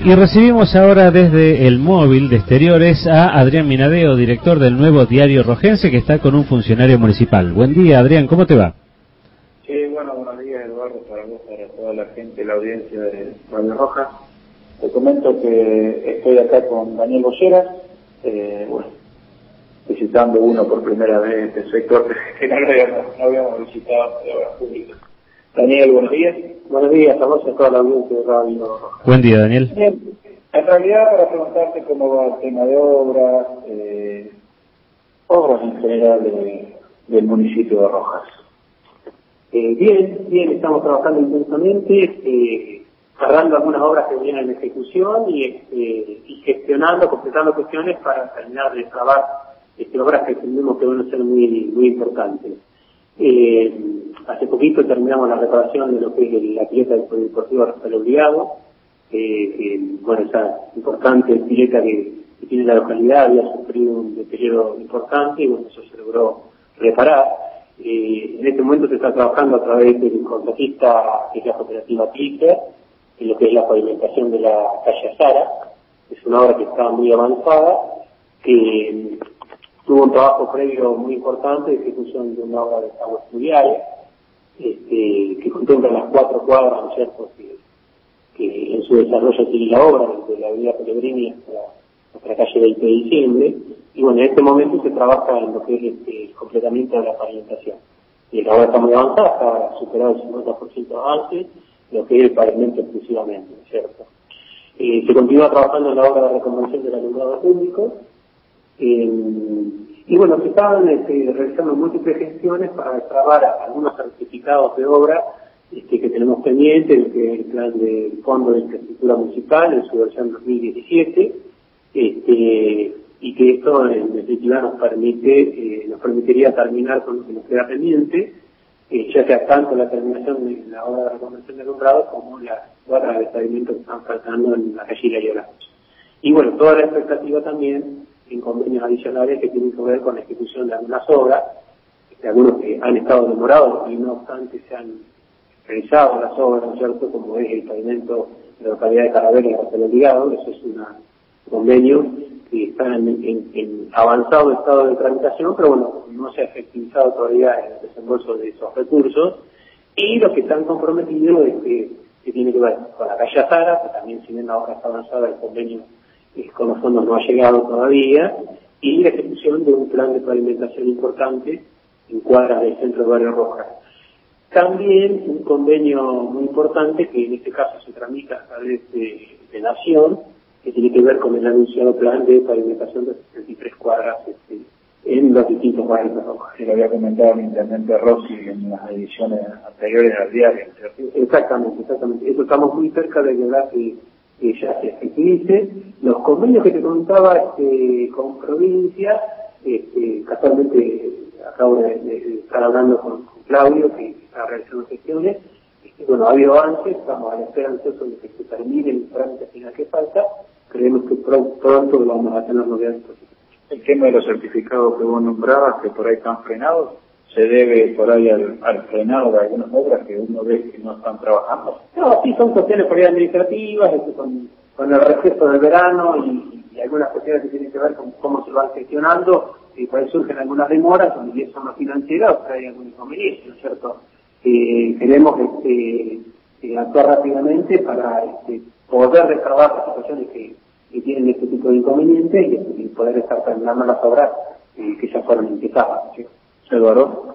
Y recibimos ahora desde el móvil de Exteriores a Adrián Minadeo, director del Nuevo Diario Rojense, que está con un funcionario municipal. Buen día, Adrián, ¿cómo te va? Sí, bueno, buenos días, Eduardo, para vos, para toda la gente, la audiencia de Radio Roja. Te comento que estoy acá con Daniel Bolleras, visitando uno por primera vez este sector que no habíamos visitado de obras públicas. Daniel, buenos días. Buenos días a vos y a toda la audiencia de Radio Roja. Buen día, Daniel. Bien, en realidad para preguntarte cómo va el tema de obras, obras en general del municipio de Rojas. Bien, estamos trabajando intensamente, cerrando algunas obras que vienen en ejecución y gestionando, completando cuestiones para terminar de trabar obras que entendemos que van a ser muy importantes. Hace poquito terminamos la reparación de lo que es la pileta del Polideportivo Rafael Obligado, esa importante pileta que tiene la localidad había sufrido un deterioro importante y eso se logró reparar. En este momento se está trabajando a través del contratista que es la cooperativa Clicker, en lo que es la pavimentación de la calle Azara. Es una obra que está muy avanzada, que tuvo un trabajo previo muy importante de ejecución de una obra de aguas pluviales, que contempla las 4 cuadras, ¿no es cierto?, que en su desarrollo tiene la obra, desde la avenida Pellegrini hasta la calle 20 de diciembre, y en este momento se trabaja en lo que es el completamiento de la pavimentación. Y la obra está muy avanzada, está superado el 50% de avance, lo que es el pavimento exclusivamente, ¿no es cierto? Se continúa trabajando en la obra de reconversión del alumbrado público, se estaban realizando múltiples gestiones para destrabar algunos certificados de obra que tenemos pendientes, el plan del Fondo de Infraestructura Municipal en su versión 2017, y que esto en definitiva nos permitiría terminar con lo que nos queda pendiente, ya sea tanto la terminación de la obra de reconversión del alumbrado como las cuadras de pavimento que están faltando en la calle Irayola. Y toda la expectativa también en convenios adicionales que tienen que ver con la ejecución de algunas obras, algunos que han estado demorados y no obstante se han realizado las obras, ¿no es cierto?, como es el pavimento de la localidad de Caravera y Rafael Obligado. Eso es un convenio que está en avanzado estado de tramitación, pero no se ha efectivizado todavía el desembolso de esos recursos, y los que están comprometidos que tiene que ver con la calle Azara, que también si bien la obra está avanzada, el convenio con los fondos no ha llegado todavía, y la ejecución de un plan de pavimentación importante en cuadras del centro de Barrio Rojas. También un convenio muy importante que en este caso se tramita a través de Nación, que tiene que ver con el anunciado plan de pavimentación de 63 cuadras en los distintos barrios de Rojas. Se lo había comentado el intendente Rossi en las ediciones anteriores al diario, ¿cierto? Exactamente. Eso, estamos muy cerca de lograr que ya se efectivice. Los convenios que te comentaba con provincias, casualmente acabo de estar hablando con Claudio, que está realizando gestiones. Ha habido avances, estamos a la espera ansiosos de que se termine el trámite final que falta. Creemos que pronto vamos a tener novedades positivas. El tema de los certificados que vos nombrabas, que por ahí están frenados, ¿se debe por ahí al frenado de algunas obras que uno ve que no están trabajando? No, sí, son cuestiones por ahí administrativas, con el receso del verano y algunas cuestiones que tienen que ver con cómo se van gestionando, y por ahí surgen algunas demoras, donde son las financieras, o hay algún inconveniente, ¿no es cierto? Queremos actuar rápidamente para poder destrabar las situaciones que tienen este tipo de inconvenientes y poder estar terminando las obras que ya fueron empezadas, ¿sí? Eduardo.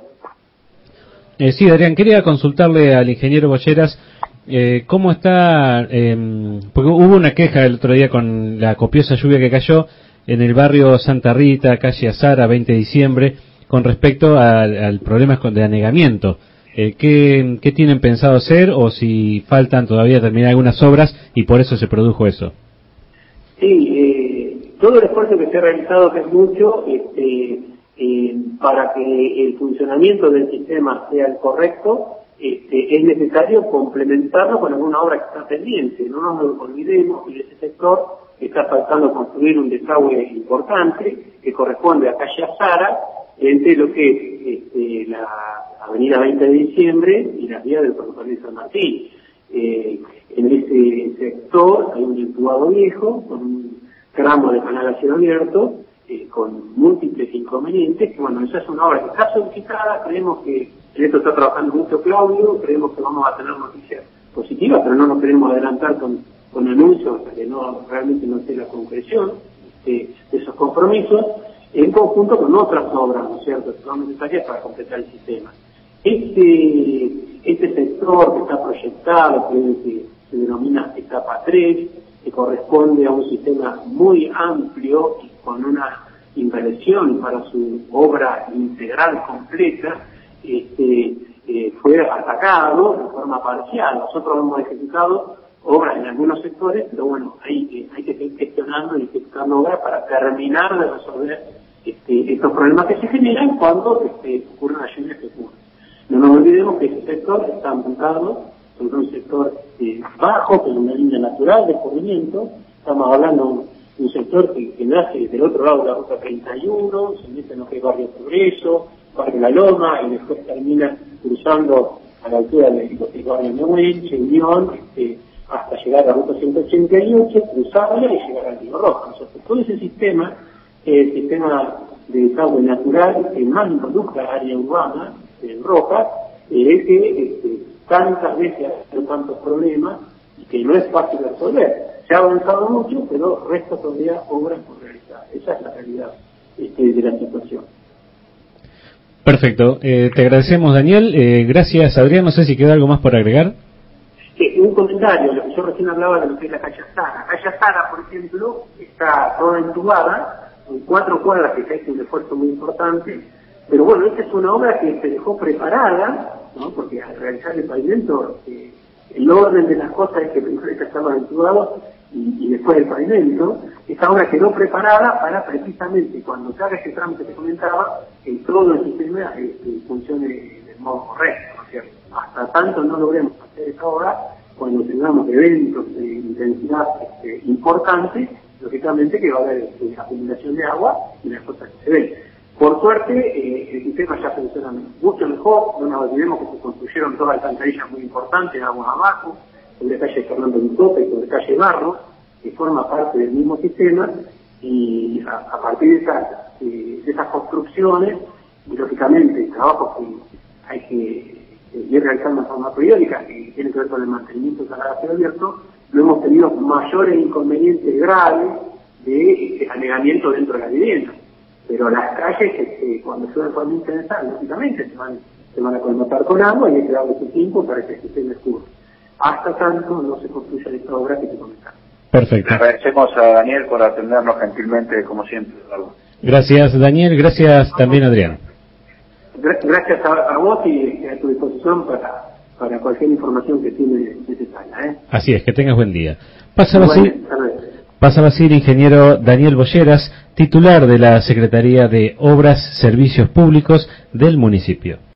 Sí, Adrián, quería consultarle al ingeniero Bolleras cómo está, porque hubo una queja el otro día con la copiosa lluvia que cayó en el barrio Santa Rita, calle Azara, 20 de diciembre, con respecto al problema de anegamiento. ¿Qué tienen pensado hacer o si faltan todavía terminar algunas obras y por eso se produjo eso? Sí, todo el esfuerzo que se ha realizado, que es mucho, para que el funcionamiento del sistema sea el correcto, es necesario complementarlo con alguna obra que está pendiente. No nos olvidemos que en ese sector está faltando construir un desagüe importante que corresponde a calle Azara, entre lo que es la avenida 20 de diciembre y las vías del ferrocarril San Martín. En ese sector hay un entubado viejo con un tramo de canal a cielo abierto, con múltiples inconvenientes, que bueno, esa es una obra que está solicitada, creemos que en esto está trabajando mucho Claudio, creemos que vamos a tener noticias positivas, pero no nos queremos adelantar con anuncios hasta que realmente no esté la concreción de esos compromisos, en conjunto con otras obras, ¿no es cierto?, que son necesarias para completar el sistema. Este sector que está proyectado, que se denomina etapa 3, que corresponde a un sistema muy amplio y con una inversión para su obra integral completa, fue atacado de forma parcial. Nosotros hemos ejecutado obras en algunos sectores, pero bueno, hay que seguir gestionando y ejecutando obras para terminar de resolver estos problemas que se generan cuando ocurren las lluvias que ocurren. No nos olvidemos que ese sector está montado sobre un sector bajo, con una línea natural de escurrimiento. Estamos hablando de un sector que nace del otro lado de la ruta 31, se mete en lo que es Barrio Progreso, Barrio La Loma, y después termina cruzando a la altura del Barrio Nehuenche, Unión, hasta llegar a la ruta 188, cruzarla y llegar al Río Rojo. Entonces, todo ese sistema, el sistema de desagüe natural que más involucra a área urbana, en Roca, que tantas veces ha tenido tantos problemas y que no es fácil de resolver. Se ha avanzado mucho, pero resta todavía obras por realizar. Esa es la realidad de la situación. Perfecto. Te agradecemos, Daniel. Gracias, Adrián. No sé si queda algo más por agregar. Un comentario. Yo recién hablaba de lo que es la calle Azara. La calle Azara, por ejemplo, está toda entubada, en 4 cuadras que se ha hecho un esfuerzo muy importante. Pero bueno, esta es una obra que se dejó preparada, ¿no? Porque al realizar el pavimento, el orden de las cosas es que primero estaban entubados y después el pavimento. Esta obra quedó preparada para precisamente cuando se haga ese trámite que comentaba, que todo el sistema funcione de modo correcto, ¿no es cierto? Hasta tanto no logremos hacer esta obra, cuando tengamos eventos de intensidad importante, lógicamente que va a haber acumulación de agua y las cosas que se ven. Por suerte, el sistema ya funciona mucho mejor. No nos olvidemos que se construyeron 2 alcantarillas muy importantes, aguas abajo, sobre calle Fernando Lutope y sobre calle Barro, que forma parte del mismo sistema, y a partir de esas construcciones, y lógicamente trabajos que hay que ir realizando de forma periódica, que tienen que ver con el mantenimiento del canal a cielo abierto, no hemos tenido mayores inconvenientes graves de anegamiento dentro de la vivienda. Pero las calles, cuando se van a intentar, lógicamente se van a connotar con agua y hay que darle su tiempo para que el sistema escurra. Hasta tanto no se construya esta obra que te comentaba. Perfecto. Le agradecemos a Daniel por atendernos gentilmente, como siempre. Gracias, Daniel. Gracias también, Adrián. Gracias a vos y a tu disposición para cualquier información que tiene necesaria. Así es, que tengas buen día. Pasaba así el ingeniero Daniel Bolleras, titular de la Secretaría de Obras, Servicios Públicos del municipio.